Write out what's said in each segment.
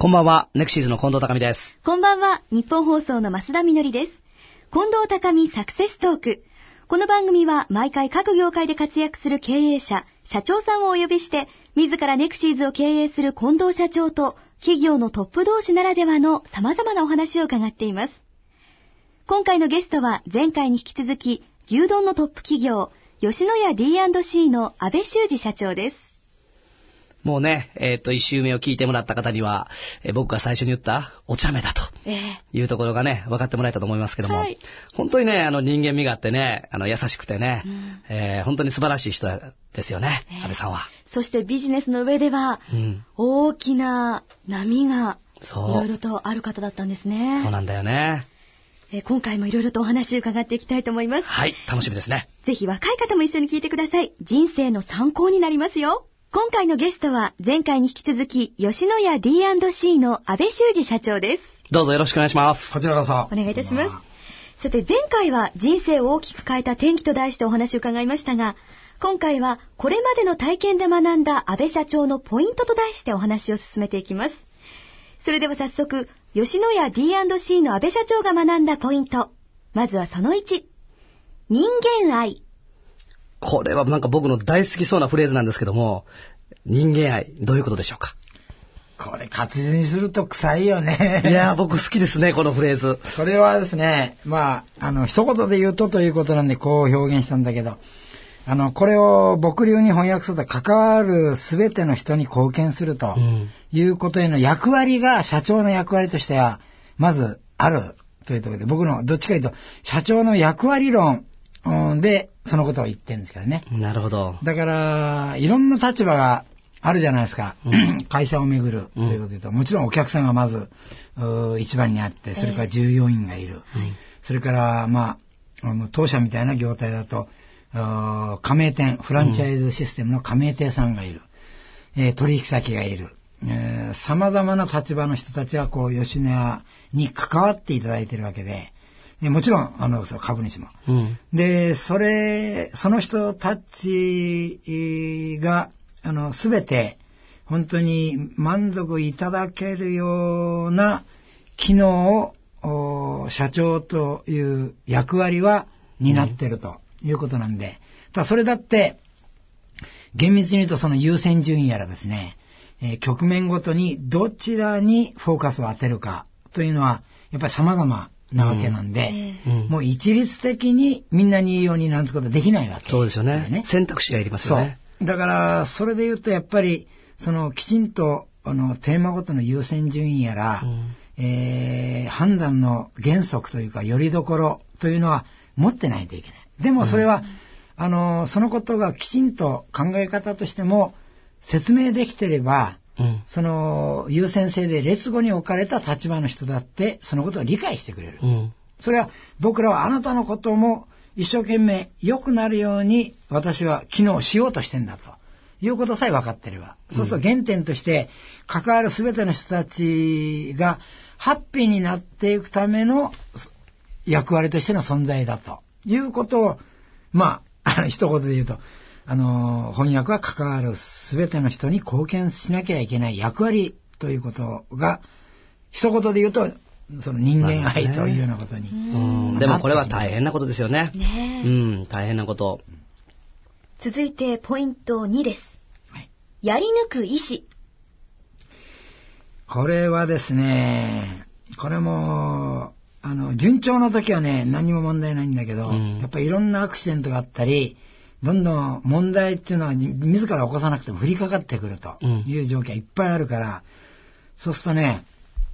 こんばんは、ネクシーズの近藤隆美です。 こんばんは、日本放送の増田みのりです。近藤隆美サクセストーク。この番組は毎回各業界で活躍する経営者、社長さんをお呼びして、自らネクシーズを経営する近藤社長と企業のトップ同士ならではの様々なお話を伺っています。今回のゲストは前回に引き続き、牛丼のトップ企業、吉野家 D&C の安倍修二社長です。 もうね、一周目を聞いてもらった方には、僕が最初に言ったお茶目だというところがね、分かってもらえたと思いますけども、はい、本当にね、人間味があってね、優しくてね、本当に素晴らしい人ですよね、安倍さんは。 そしてビジネスの上では、大きな波がいろいろとある方だったんですね。 そうなんだよね。 今回もいろいろとお話を伺っていきたいと思います。 はい、楽しみですね。 ぜひ若い方も一緒に聞いてください。人生の参考になりますよ。今回のゲストは前回に引き続き吉野家 D&C の安倍修二社長です。 どうぞよろしくお願いします。 こちらこそお願いいたします。さて前回は人生を大きく変えた転機と題してお話を伺いましたが、今回はこれまでの体験で学んだ安倍社長のポイントと題してお話を進めていきます。それでは早速吉野家 D&C の安倍社長が学んだポイント。まずはその1、人間愛。 これはなんか僕の大好きそうなフレーズなんですけども、人間愛、どういうことでしょうか。 これ活字にすると臭いよね。 いや僕好きですね、このフレーズ。 これはですね、一言で言うとということなんでこう表現したんだけど、これを僕流に翻訳すると、関わるすべての人に貢献するということへの役割が、社長の役割としてはまずあるというところで、僕のどっちかというと社長の役割論でそのことを言ってるんですけどね。 なるほど。 だからいろんな立場があるじゃないですか、会社をめぐるということで言うと、もちろんお客さんがまず一番にあって、それから従業員がいる、それから当社みたいな業態だと加盟店、フランチャイズシステムの加盟店さんがいる、取引先がいる、様々な立場の人たちがこう吉野家に関わっていただいているわけで、もちろんその株主も、でその人たちがすべて本当に満足いただけるような機能を社長という役割は担っているということなんで、ただそれだって厳密に言うとその優先順位やらですね、局面ごとにどちらにフォーカスを当てるかというのはやっぱり様々なわけなんで、もう一律的にみんなにいいようになんてことはできないわけ、 そうですよね。選択肢がいりますよね。 そうだからそれで言うとやっぱりそのきちんとテーマごとの優先順位やら、判断の原則というかよりどころというのは持ってないといけない。でもそれは、そのことがきちんと考え方としても説明できてれば、その優先性で劣後に置かれた立場の人だってそのことを理解してくれる、それは僕らはあなたのことも一生懸命良くなるように私は機能しようとしてんだということさえ分かってれば、そうすると原点として関わる全ての人たちがハッピーになっていくための役割としての存在だということを一言で言うと翻訳は関わるすべての人に貢献しなきゃいけない役割ということが一言で言うとその人間愛というようなことに、 でもこれは大変なことですよね。大変なこと。 続いてポイント2です。やり抜く意志。 これはですね、これも順調の時はね何も問題ないんだけど、やっぱりいろんなアクシデントがあったり、どんどん問題っていうのは自ら起こさなくても降りかかってくるという状況がいっぱいあるから、そうするとね、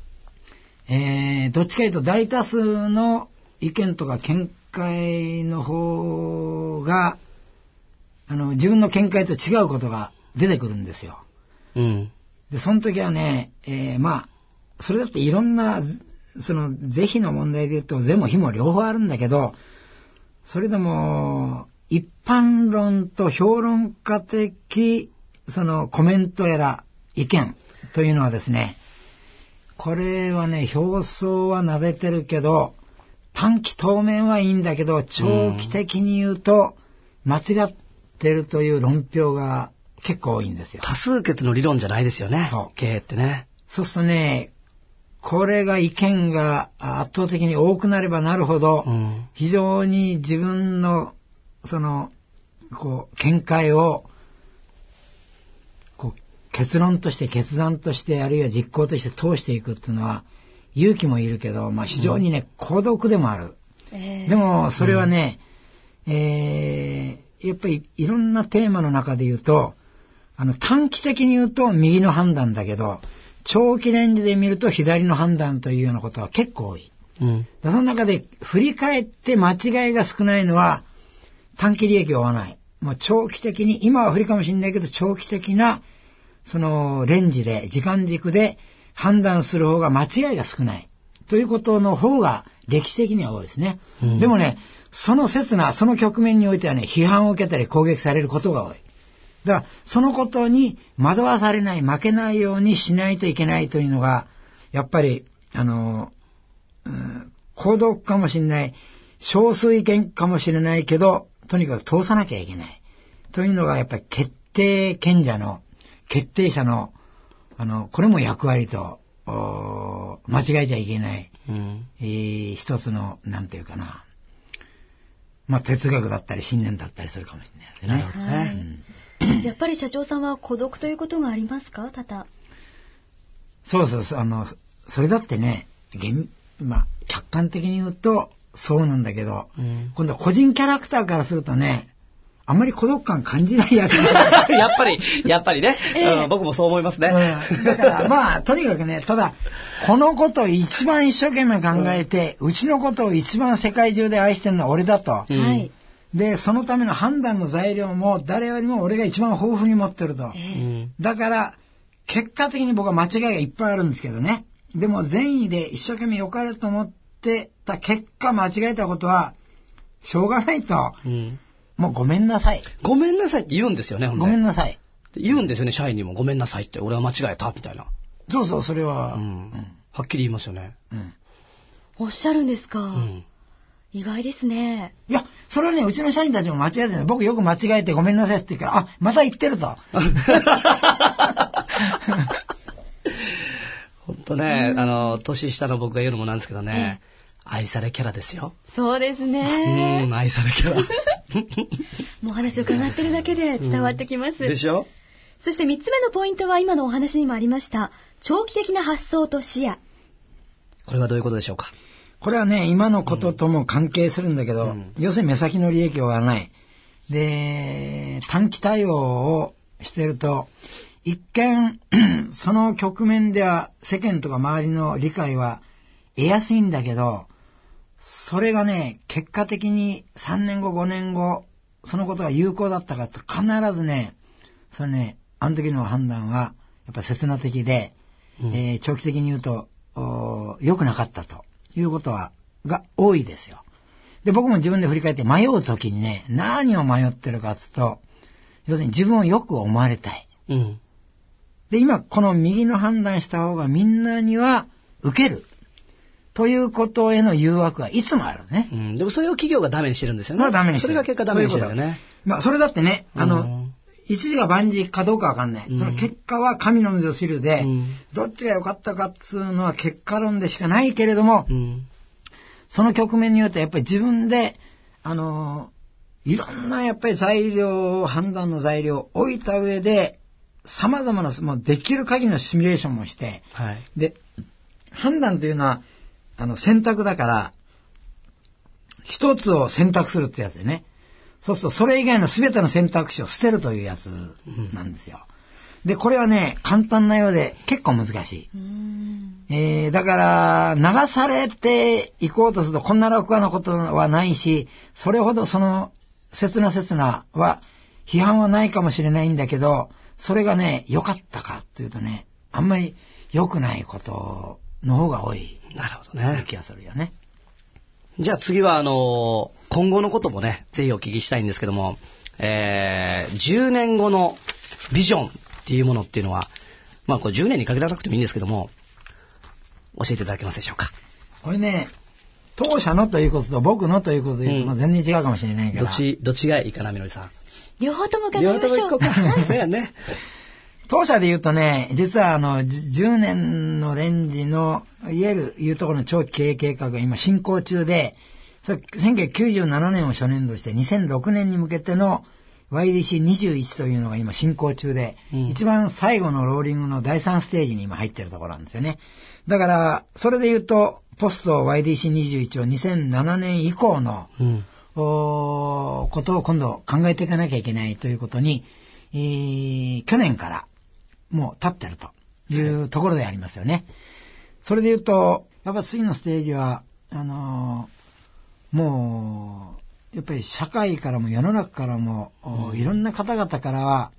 どっちかというと大多数の意見とか見解の方が自分の見解と違うことが出てくるんですよ。でその時はね、それだっていろんなその是非の問題で言うと是も非も両方あるんだけど、それでも一般論と評論家的そのコメントやら意見というのはですね、これはね表層は撫でてるけど短期当面はいいんだけど、長期的に言うと間違ってるという論評が結構多いんですよ。 多数決の理論じゃないですよね、経営ってね。 そうするとね、これが意見が圧倒的に多くなればなるほど、非常に自分の、見解を、結論として決断として、あるいは実行として通していくっていうのは、勇気もいるけど、非常にね、孤独でもある。でも、それはね、やっぱりいろんなテーマの中で言うと、短期的に言うと右の判断だけど、長期レンジで見ると左の判断というようなことは結構多い。その中で振り返って間違いが少ないのは短期利益を追わない。もう長期的に、今は不利かもしれないけど、長期的なレンジで、時間軸で判断する方が間違いが少ない。ということの方が歴史的には多いですね。でもね、その局面においてはね、批判を受けたり攻撃されることが多い。だから、そのことに惑わされない、負けないようにしないといけないというのが、やっぱり、孤独かもしれない、少数意見かもしれないけど、とにかく通さなきゃいけない。というのが、やっぱり決定者の、これも役割と、間違えちゃいけない、一つの、なんていうかな、哲学だったり信念だったりするかもしれないですね。なるほどね。 やっぱり社長さんは孤独ということがありますか、多々。 そう。それだってね、客観的に言うとそうなんだけど、今度は個人キャラクターからするとね、あんまり孤独感感じないやつやっぱりね、僕もそう思いますね。 だからとにかくね、ただ、このことを一番一生懸命考えて、うちのことを一番世界中で愛してるのは俺だと。で、そのための判断の材料も誰よりも俺が一番豊富に持ってると。だから、結果的に僕は間違いがいっぱいあるんですけどね。でも善意で一生懸命良かれと思ってた結果間違えたことは、しょうがないと。もうごめんなさい。 ごめんなさいって言うんですよね、 ごめんなさい。 言うんですよね、社員にもごめんなさいって、俺は間違えた、みたいな。 そう、それは。 はっきり言いますよね。 おっしゃるんですか。意外ですね。 いや、それはね、うちの社員たちも間違えてる。僕よく間違えてごめんなさいって言うから、また言ってると。 ほんとね、年下の僕が言うのもなんですけどね、愛されキャラですよ。 そうですね。 愛されキャラ。 もうお話を伺ってるだけで伝わってきます。 でしょ？ そして3つ目のポイントは今のお話にもありました、長期的な発想と視野。 これはどういうことでしょうか？ これはね、今のこととも関係するんだけど、要するに目先の利益を割らない。で、短期対応をしてると、一見、その局面では世間とか周りの理解は得やすいんだけど、それがね、結果的に3年後、5年後、そのことが有効だったかと必ずね、それね、あの時の判断は、やっぱ刹那的で、長期的に言うと、良くなかったということが多いですよ。で、僕も自分で振り返って迷うときにね、何を迷ってるかというと、要するに自分をよく思われたい。で、今、この右の判断した方がみんなには受ける。ということへの誘惑はいつもあるね。 でもそれを企業がダメにしてるんですよね。 ダメにしてる。 それが結果ダメにしてるよね。 それだってね、一時が万事かどうかわかんない。その結果は神の水を知るで、どっちが良かったかっつうのは結果論でしかないけれども、その局面によってやっぱり自分で、いろんなやっぱり判断の材料を置いた上で、様々な、もうできる限りのシミュレーションもして、で、判断というのは、選択だから、一つを選択するってやつでね。そうすると、それ以外の全ての選択肢を捨てるというやつなんですよ。で、これはね、簡単なようで結構難しい。だから、流されていこうとすると、こんな楽なことはないし、それほどその、切なは、批判はないかもしれないんだけど、それがね、良かったかっていうとね、あんまり良くないことの方が多い。 なるほどね。 気がするよね。 じゃあ次は今後のこともね、ぜひお聞きしたいんですけども、10年後のビジョンっていうものっていうのは、これ10年に限らなくてもいいんですけども、教えていただけますでしょうか。 これね、当社のということと僕のということで言うと、全然違うかもしれないから。 どっちがいいかな、みのりさん。 両方とも伺いましょう。 そうやね。 当社で言うとね、実は10年のレンジの、いわゆるいうところの長期経営計画が今進行中で、1997年を初年度して2006年に向けての YDC21 というのが今進行中で、一番最後のローリングの第3ステージに今入ってるところなんですよね。だから、それで言うと、ポスト YDC21 を2007年以降の、ことを今度考えていかなきゃいけないということに、去年からもう立ってるというところでありますよね。それで言うと、やっぱ次のステージは、もう、やっぱり社会からも世の中からも、いろんな方々からは、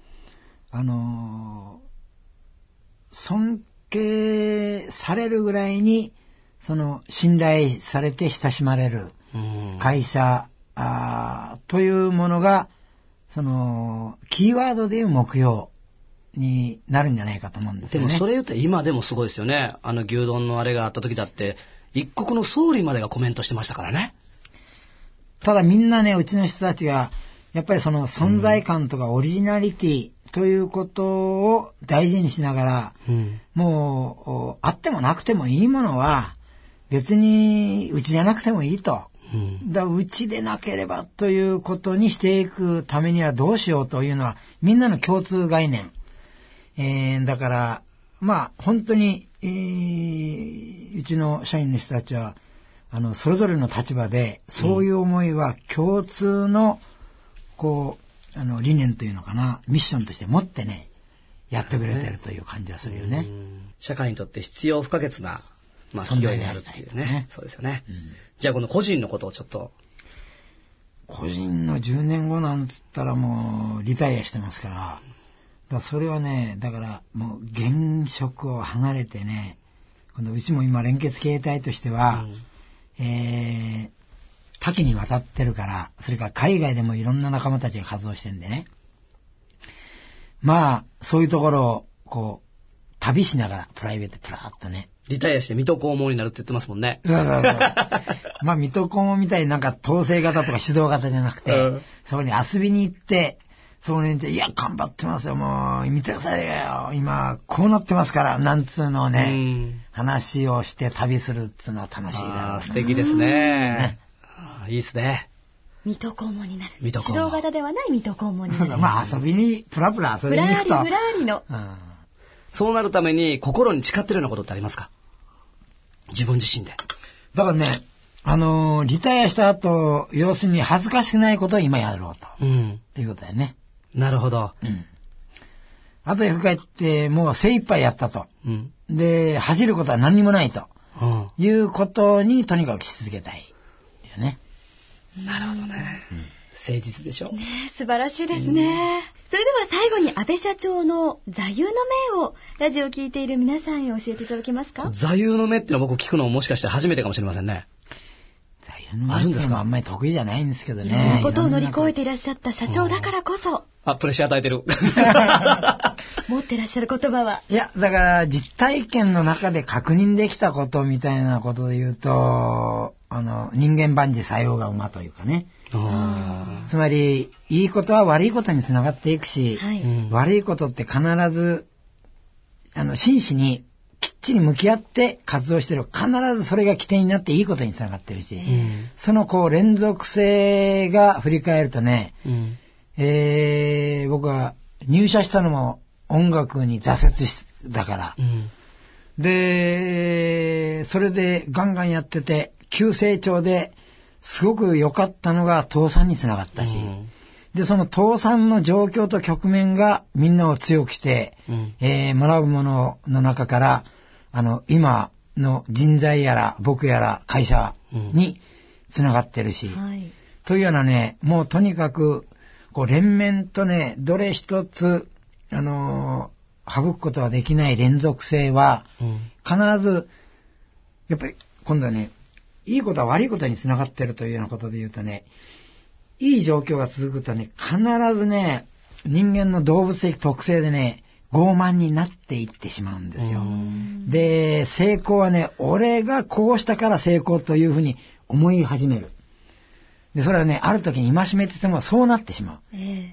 尊敬されるぐらいに、信頼されて親しまれる会社、というものが、キーワードでいう目標になるんじゃないかと思うんですよね。 でもそれ言ったら今でもすごいですよね。牛丼のあれがあった時だって、一国の総理までがコメントしてましたからね。 ただみんなね、うちの人たちが、やっぱり存在感とかオリジナリティということを大事にしながら、もう、あってもなくてもいいものは、別にうちじゃなくてもいいと。うちでなければということにしていくためにはどうしようというのはみんなの共通概念。だから、本当に、うちの社員の人たちは、それぞれの立場で、そういう思いは共通の、理念というのかな、ミッションとして持ってね、やってくれてるという感じがするよね。 社会にとって必要不可欠な、企業にあるっていうね。そうですよね。じゃあこの個人のことをちょっと。 個人の10年後なんつったらもうリタイアしてますから、それはね、だからもう現職を離れてね、今度うちも今連結経営体としては、多岐にわたってるから、それから海外でもいろんな仲間たちが活動してるんでね。そういうところを旅しながらプライベートプラーっとね。 リタイアして水戸黄門になるって言ってますもんね。 水戸黄門みたいに統制型とか指導型じゃなくて、そこに遊びに行って、そこにいや、頑張ってますよ、もう、見てくださいよ、今、こうなってますから、なんつうのをね、話をして旅するっつうのは楽しいだろうな。 素敵ですね。いいですね。 水戸黄門になる。指導型ではない水戸黄門になる。 遊びに、プラプラ遊びに行くと。 ふらりの。 そうなるために心に誓ってるようなことってありますか？自分自身で。 だからね、リタイアした後、要するに恥ずかしくないことを今やろうと。いうことだよね。 なるほど。 後で振り返って、もう精一杯やったと。で、走ることは何にもないと。いうことにとにかくし続けたい。よね。 なるほどね。誠実でしょ。 素晴らしいですね。それでは最後に安倍社長の座右の銘をラジオを聞いている皆さんに教えていただけますか？ 座右の銘っていうのは僕聞くのもしかして初めてかもしれませんね。 座右の銘っていうのはあんまり得意じゃないんですけどね。いろんなことを乗り越えていらっしゃった社長だからこそ。 プレッシャー与えてる。 持ってらっしゃる言葉は。 いや、だから実体験の中で確認できたことみたいなことで言うと、人間万事作用が馬というかね。つまり、いいことは悪いことにつながっていくし、悪いことって必ず、真摯にきっちり向き合って活動してる。必ずそれが起点になっていいことにつながってるし、その連続性が振り返るとね、僕は入社したのも音楽に挫折だから、で、それでガンガンやってて、急成長ですごく良かったのが倒産につながったし、で、その倒産の状況と局面がみんなを強くして、学ぶものの中から、今の人材やら僕やら会社につながってるし、というようなね、もうとにかく、連綿とね、どれ一つ、省くことはできない連続性は、必ず、やっぱり今度はね、いいことは悪いことにつながってるというようなことで言うとね、いい状況が続くとね、必ずね、人間の動物的特性でね、傲慢になっていってしまうんですよ。で、成功はね、俺がこうしたから成功というふうに思い始める。で、それはね、ある時に戒めててもそうなってしまう。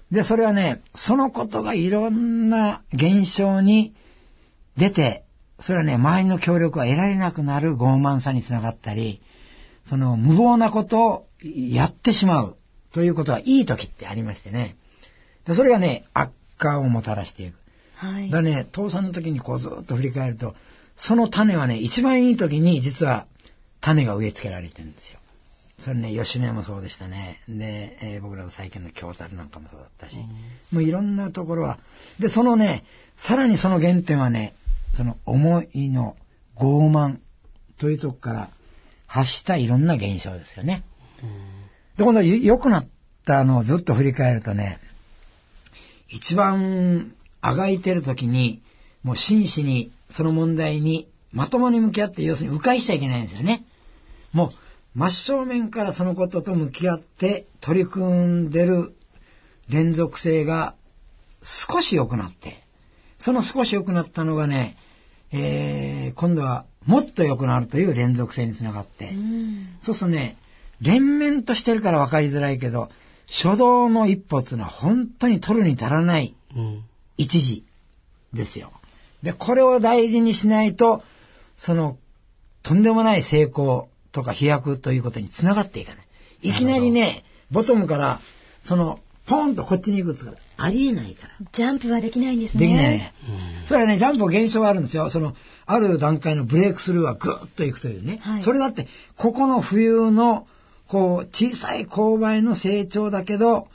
で、それはね、そのことがいろんな現象に出て、それはね、周りの協力が得られなくなる傲慢さにつながったり、その無謀なことをやってしまうということがいい時ってありましてね。で、それがね、悪化をもたらしていく。 はい。 だね、倒産の時にこうずっと振り返ると、その種はね、一番いい時に実は種が植え付けられてるんですよ。それね、吉野家もそうでしたね。で、僕らの最近の京樽なんかもそうだったし、もういろんなところは。で、そのね、さらにその原点はね、その思いの傲慢というとこから発したいろんな現象ですよね。で、今度良くなったのをずっと振り返るとね、一番あがいてる時に、もう真摯にその問題にまともに向き合って、要するに迂回しちゃいけないんですよね。もう真正面からそのことと向き合って取り組んでる連続性が少し良くなって、その少し良くなったのがね、今度はもっと良くなるという連続性につながって、そうするとね、連綿としてるから分かりづらいけど、初動の一歩っていうのは本当に取るに足らない一時ですよ。で、これを大事にしないと、そのとんでもない成功とか飛躍ということにつながっていかない。いきなりね、ボトムからそのポーンとこっちに行くってありえないから。 ジャンプはできないんですね。 できないね。それはね、ジャンプ現象があるんですよ。そのある段階のブレイクスルーはグーッといくというね。はい、それだってここの冬のこう小さい勾配の成長だけど、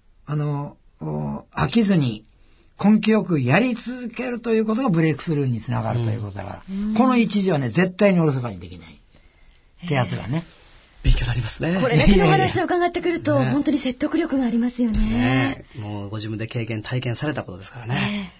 飽きずに根気よくやり続けるということがブレイクスルーにつながるということだから、この一時はね、絶対におろそかにできないってやつがね。 勉強になりますね。 これだけの話を伺ってくると、本当に説得力がありますよね。 もうご自分で経験、体験されたことですからね。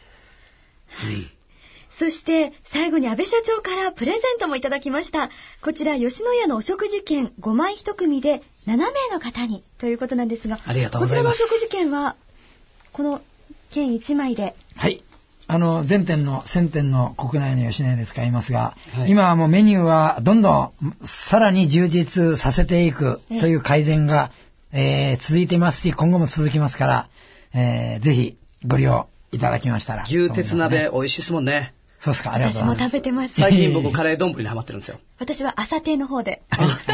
そして最後に安倍社長からプレゼントもいただきました。こちら吉野家のお食事券5枚1組で7名の方にということなんですが、 ありがとうございます。 こちらのお食事券はこの券1枚で、 はい、全店の1000店の国内の吉野家で使いますが、はい、今はもうメニューはどんどんさらに充実させていくという改善が、続いていますし、今後も続きますから、ぜひご利用いただきましたら、 牛鉄鍋美味しいですもんね。 そうですか、ありがとうございます。 私も食べてます。 最近僕カレー丼にハマってるんですよ。 私は朝亭の方で。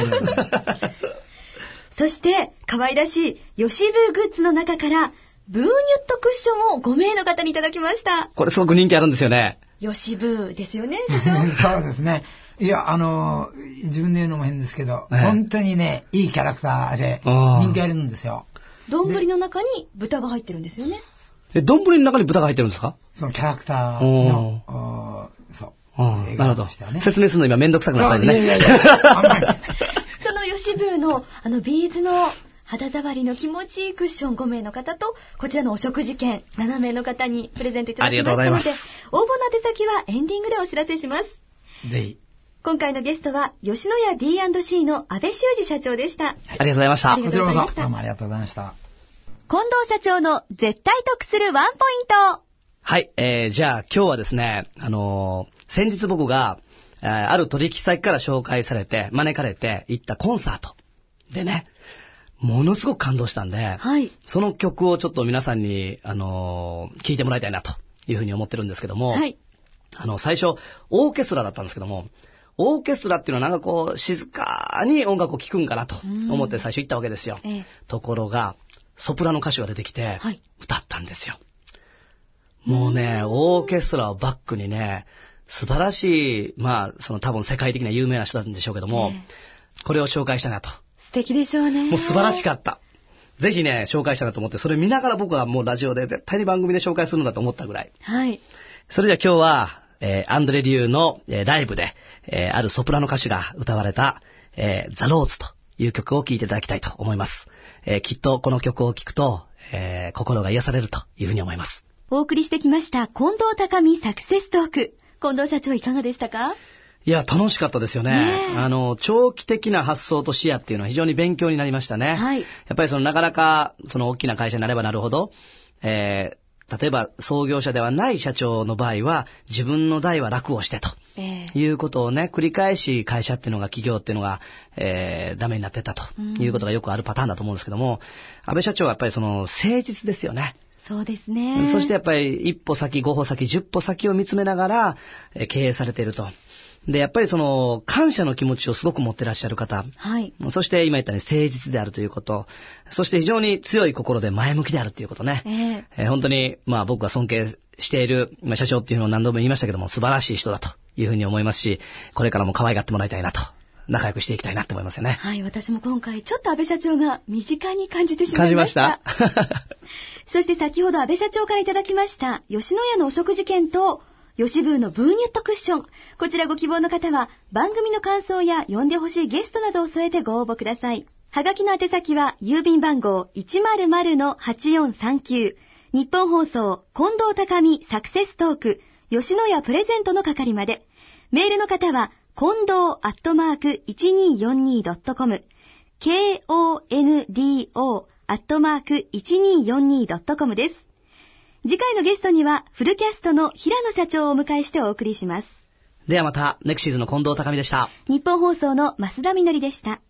そして可愛らしい吉ブグッズの中からブーニュットクッションを5名の方にいただきました。 これすごく人気あるんですよね。 吉ブですよね、社長。 そうですね。いや、自分で言うのも変ですけど、本当にね、いいキャラクターで人気あるんですよ。 丼の中に豚が入ってるんですよね。 丼の中に豚が入ってるんですか？ そのキャラクターの、そう。 なるほど。説明するの今めんどくさくなったんでね。 その吉ブのビーズの肌触りの気持ちいいクッション5名の方と、こちらのお食事券7名の方にプレゼントいただきますので、応募の宛先はエンディングでお知らせします。 ぜひ。 今回のゲストは吉野家 D&C の安倍修二社長でした。 ありがとうございました。 こちらこそどうもありがとうございました。 近藤社長の絶対得するワンポイント。 はい、じゃあ今日はですね、先日僕がある取引先から紹介されて招かれて行ったコンサートでね、ものすごく感動したんで、はい、その曲をちょっと皆さんに聴いてもらいたいなというふうに思ってるんですけども、はい、最初オーケストラだったんですけども、オーケストラっていうのはなんかこう静かに音楽を聴くんかなと思って最初行ったわけですよ。ところがソプラノ歌手が出てきて歌ったんですよ。もうね、オーケストラをバックにね、素晴らしい、その多分世界的な有名な人なんでしょうけども、これを紹介したいなと。 素敵でしょうね。 もう素晴らしかった。ぜひね、紹介したいなと思って、それ見ながら僕はもうラジオで絶対に番組で紹介するんだと思ったぐらい。はい。それじゃあ今日は、アンドレ・リューの、ライブで、あるソプラノ歌手が歌われた、ザ・ローズという曲を聴いていただきたいと思います。きっとこの曲を聴くと、心が癒されるというふうに思います。 お送りしてきました近藤高美サクセストーク。近藤社長いかがでしたか？ いや、楽しかったですよね。長期的な発想と視野っていうのは非常に勉強になりましたね。はい。やっぱりなかなか大きな会社になればなるほど、例えば創業者ではない社長の場合は自分の代は楽をしてということをね、繰り返し会社っていうのが、企業っていうのが、ダメになってったということがよくあるパターンだと思うんですけども、安倍社長はやっぱりその誠実ですよね。 そうですね。 そしてやっぱり一歩先、5歩先、10歩先を見つめながら経営されていると。で、やっぱりその感謝の気持ちをすごく持ってらっしゃる方。 はい。 そして今言ったように誠実であるということ。そして非常に強い心で前向きであるということね。本当に僕が尊敬している社長っていうのを何度も言いましたけども、素晴らしい人だというふうに思いますし、これからも可愛がってもらいたいなと。仲良くしていきたいなと思いますよね。 はい、私も今回ちょっと安倍社長が身近に感じてしまいました。 感じましたそして先ほど安倍社長からいただきました吉野家のお食事券と吉ブーのブーニュットクッション。こちらご希望の方は番組の感想や呼んでほしいゲストなどを添えてご応募ください。はがきの宛先は郵便番号 100-8439 日本放送近藤高美サクセストーク吉野家プレゼントの係まで。メールの方は近藤@1242.com KONDO@1242.com です。次回のゲストにはフルキャストの平野社長をお迎えしてお送りします。 ではまた、ネクシーズの近藤高美でした。 日本放送の増田みのりでした。